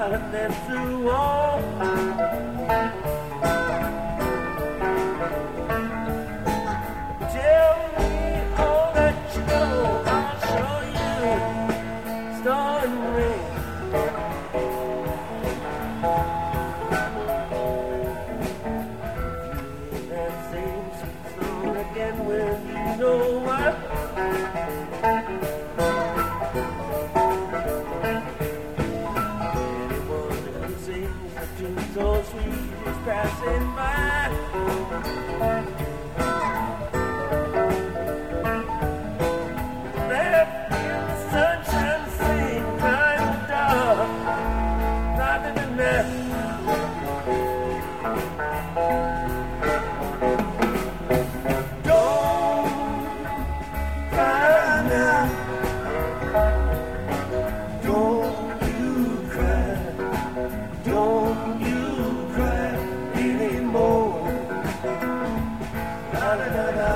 while and then through all. Tell me all that you know, I'll show you star and rain. That same song again when you know what. So sweet is passing by. Left in the sunshine, sing kind of dark, not in the night. Don't cry now. Don't you cry. Don't you cry anymore. La la la la.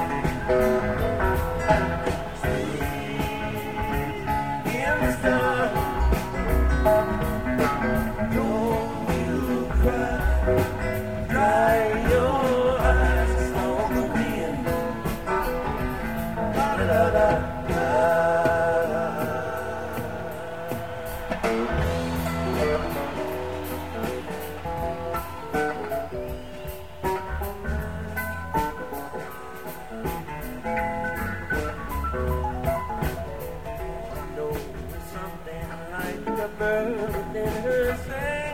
Sleep in the sun. Don't you cry. Dry your eyes on the wind. La la la la. A bird in her sing.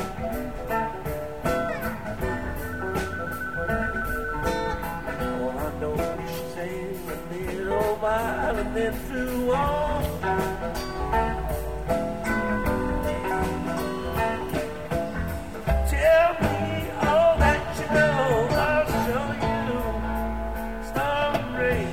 Oh, I know she sang a little while and then through all. Tell me all that you know, I'll show you star and rain.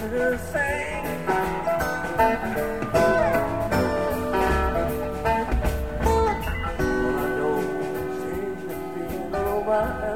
her sing. Oh, I don't sing the piano by